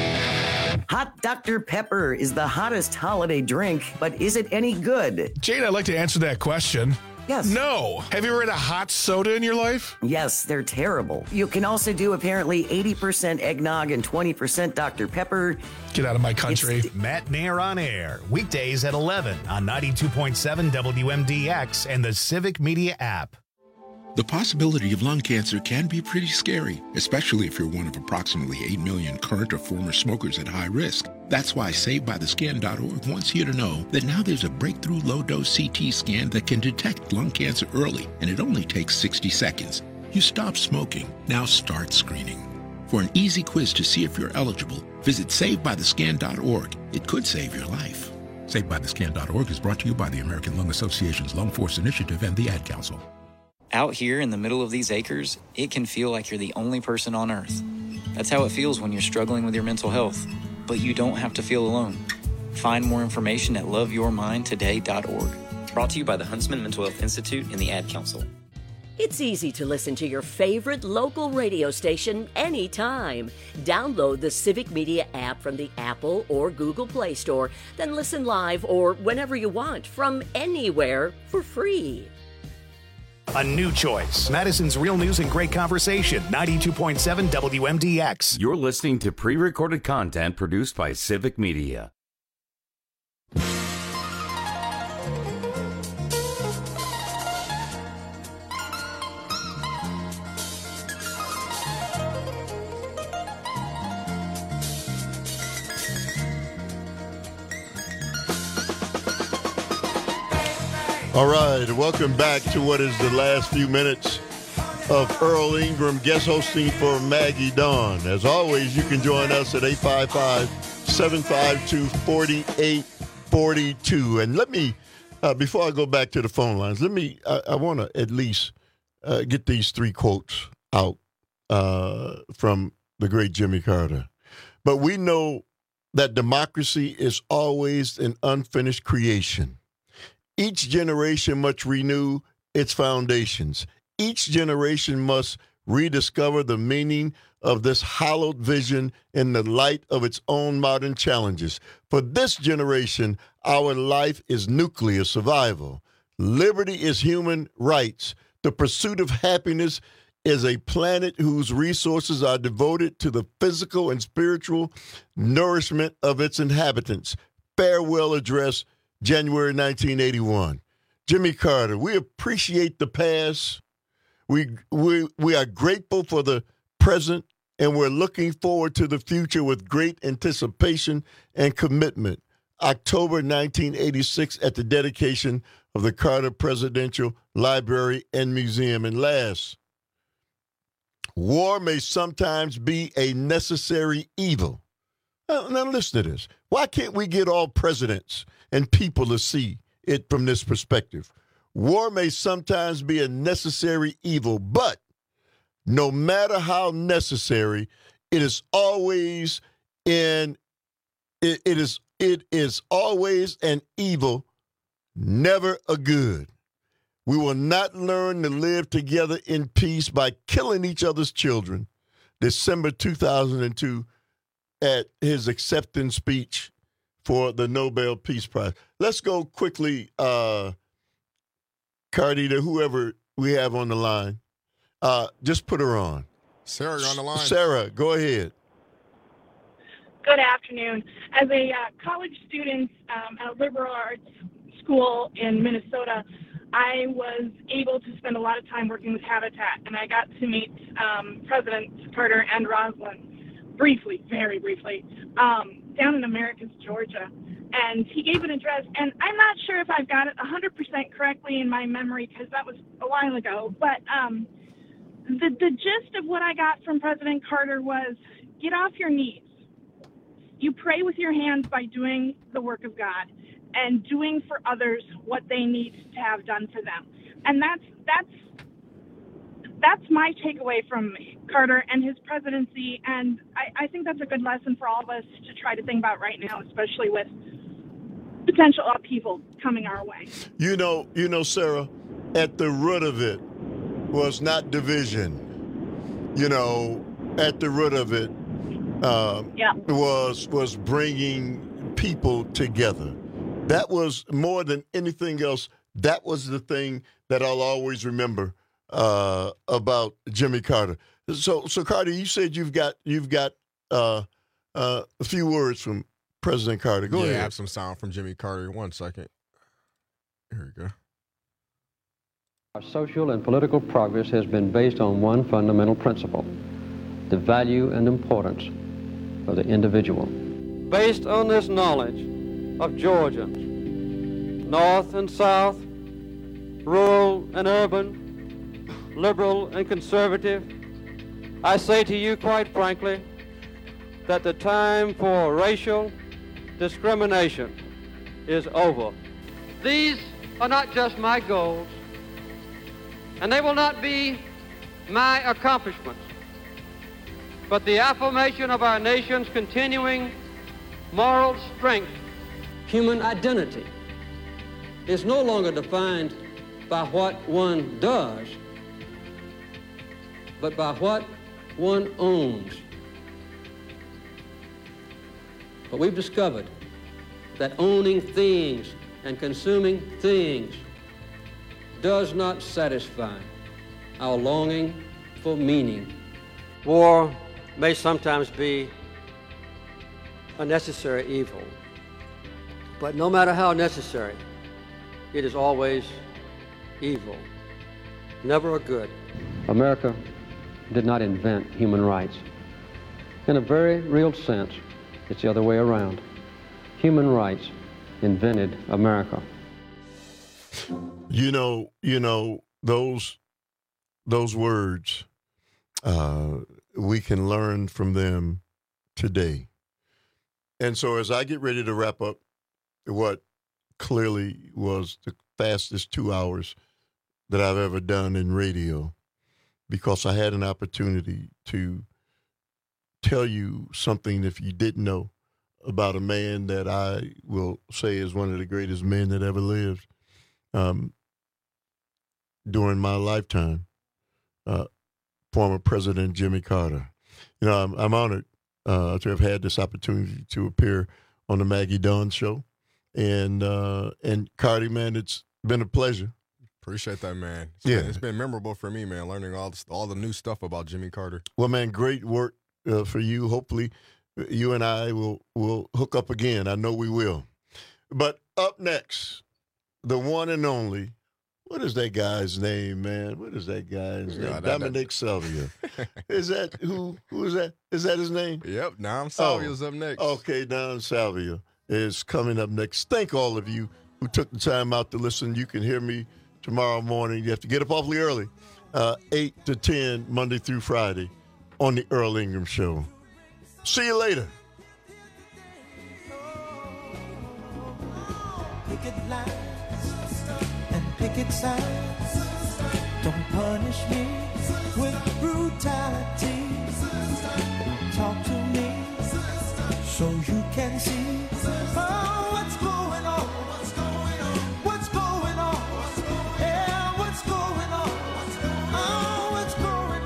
Hot Dr. Pepper is the hottest holiday drink, but is it any good? Jane, I'd like to answer that question. Yes. No. Have you ever had a hot soda in your life? Yes, they're terrible. You can also do apparently 80% eggnog and 20% Dr. Pepper. Get out of my country. Matt Nair on air, weekdays at 11 on 92.7 WMDX and the Civic Media app. The possibility of lung cancer can be pretty scary, especially if you're one of approximately 8 million current or former smokers at high risk. That's why SaveByTheScan.org wants you to know that now there's a breakthrough low-dose CT scan that can detect lung cancer early, and it only takes 60 seconds. You stop smoking, now start screening. For an easy quiz to see if you're eligible, visit SaveByTheScan.org. It could save your life. SaveByTheScan.org is brought to you by the American Lung Association's Lung Force Initiative and the Ad Council. Out here in the middle of these acres, it can feel like you're the only person on Earth. That's how it feels when you're struggling with your mental health. But you don't have to feel alone. Find more information at loveyourmindtoday.org. Brought to you by the Huntsman Mental Health Institute and the Ad Council. It's easy to listen to your favorite local radio station anytime. Download the Civic Media app from the Apple or Google Play Store, then listen live or whenever you want from anywhere for free. A new choice. Madison's Real News and Great Conversation, 92.7 WMDX. You're listening to pre-recorded content produced by Civic Media. All right, welcome back to what is the last few minutes of Earl Ingram guest hosting for Maggie Dawn. As always, you can join us at 855-752-4842. And let me, before I go back to the phone lines, I want to at least get these three quotes out from the great Jimmy Carter. But we know that democracy is always an unfinished creation. Each generation must renew its foundations. Each generation must rediscover the meaning of this hallowed vision in the light of its own modern challenges. For this generation, our life is nuclear survival. Liberty is human rights. The pursuit of happiness is a planet whose resources are devoted to the physical and spiritual nourishment of its inhabitants. Farewell address, January 1981. Jimmy Carter, we appreciate the past. We are grateful for the present, and we're looking forward to the future with great anticipation and commitment. October 1986 at the dedication of the Carter Presidential Library and Museum. And last, war may sometimes be a necessary evil. Now listen to this. Why can't we get all presidents and people to see it from this perspective? War may sometimes be a necessary evil, but no matter how necessary, it is always always an evil, never a good. We will not learn to live together in peace by killing each other's children. December 2002, at his acceptance speech for the Nobel Peace Prize. Let's go quickly, Cardi, to whoever we have on the line. Just put her on. Sarah, you're on the line. Sarah, go ahead. Good afternoon. As a college student at a liberal arts school in Minnesota, I was able to spend a lot of time working with Habitat, and I got to meet Presidents Carter and Rosalynn briefly, very briefly, down in Americus, Georgia. And he gave an address, and I'm not sure if I've got it 100% correctly in my memory because that was a while ago, but the gist of what I got from President Carter was, get off your knees. You pray with your hands by doing the work of God and doing for others what they need to have done for them. And that's my takeaway from Carter and his presidency, and I think that's a good lesson for all of us to try to think about right now, especially with potential upheaval coming our way. You know, Sarah, at the root of it was not division. At the root of it was bringing people together. That was more than anything else. That was the thing that I'll always remember about Jimmy Carter. So Carter, you said you've got a few words from President Carter. Go ahead. I have some sound from Jimmy Carter. 1 second. Here we go. Our social and political progress has been based on one fundamental principle: the value and importance of the individual. Based on this knowledge of Georgians, North and South, rural and urban, liberal and conservative, I say to you quite frankly that the time for racial discrimination is over. These are not just my goals, and they will not be my accomplishments, but the affirmation of our nation's continuing moral strength. Human identity is no longer defined by what one does, but by what one owns. But we've discovered that owning things and consuming things does not satisfy our longing for meaning. War may sometimes be a necessary evil, but no matter how necessary, it is always evil, never a good. America did not invent human rights. In a very real sense, it's the other way around. Human rights invented America. You know those words, we can learn from them today. And so as I get ready to wrap up what clearly was the fastest 2 hours that I've ever done in radio, because I had an opportunity to tell you something, if you didn't know, about a man that I will say is one of the greatest men that ever lived during my lifetime, former President Jimmy Carter. You know, I'm honored to have had this opportunity to appear on the Maggie Dawn Show. And Cardi, man, it's been a pleasure. Appreciate that, man. It's been memorable for me, man, learning all the new stuff about Jimmy Carter. Well, man, great work for you. Hopefully you and I will hook up again. I know we will. But up next, the one and only, what is that guy's name, man? What is that guy's name? Dominic Salvia. Is that who is that? Is that his name? Yep, Dom Salvia's up next. Okay, Dom Salvia is coming up next. Thank all of you who took the time out to listen. You can hear me tomorrow morning. You have to get up awfully early, 8 to 10, Monday through Friday, on the Earl Ingram Show. See you later. Picket lines and picket signs. Don't punish me with brutality. Talk to me so you can see what's going on. What's going on? What's going on? Yeah, what's going on? Oh, what's going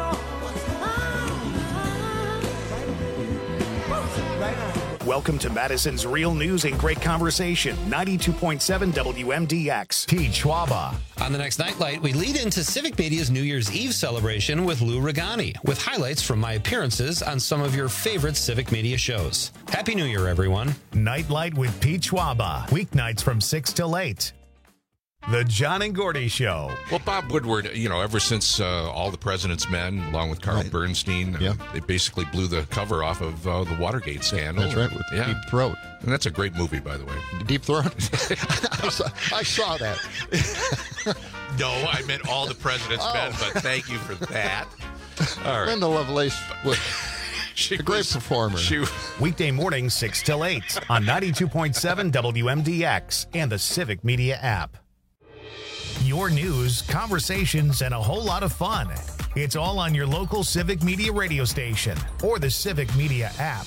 on? Right on. Welcome to Madison's Real News and Great Conversation, 92.7 WMDX. T. Schwaba. On the next Nightlight, we lead into Civic Media's New Year's Eve celebration with Lou Regani, with highlights from my appearances on some of your favorite Civic Media shows. Happy New Year, everyone. Nightlight with Pete Schwaba. Weeknights from 6 till 8. The John and Gordy Show. Well, Bob Woodward, ever since All the President's Men, along with Carl Bernstein, they basically blew the cover off of the Watergate scandal. That's right, with Deep Throat. And that's a great movie, by the way. Deep Throat? I saw that. No, I meant All the President's Men, but thank you for that. All right. Linda Lovelace was a great performer. Weekday morning, 6 till 8 on 92.7 WMDX and the Civic Media app. Your news, conversations, and a whole lot of fun. It's all on your local Civic Media radio station or the Civic Media app.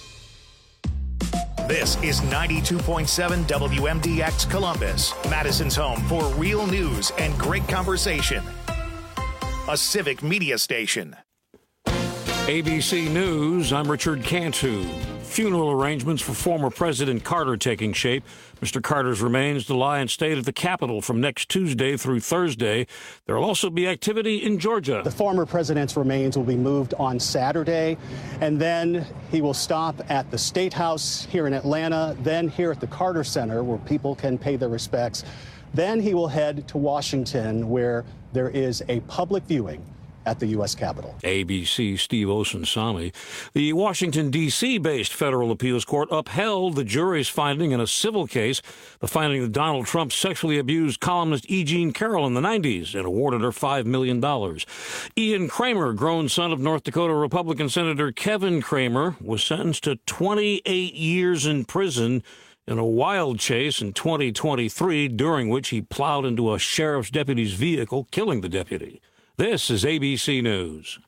This is 92.7 WMDX Columbus, Madison's home for real news and great conversation. A Civic Media station. ABC News, I'm Richard Cantu. Funeral arrangements for former President Carter taking shape. Mr. Carter's remains to lie in state at the Capitol from next Tuesday through Thursday. There will also be activity in Georgia. The former president's remains will be moved on Saturday, and then he will stop at the State House here in Atlanta, then here at the Carter Center, where people can pay their respects. Then he will head to Washington, where there is a public viewing at the U.S. Capitol. ABC Steve Osunsami. The Washington, D.C.-based federal appeals court upheld the jury's finding in a civil case, the finding that Donald Trump sexually abused columnist E. Jean Carroll in the 90s and awarded her $5 million. Ian Kramer, grown son of North Dakota Republican Senator Kevin Kramer, was sentenced to 28 years in prison in a wild chase in 2023, during which he plowed into a sheriff's deputy's vehicle, killing the deputy. This is ABC News.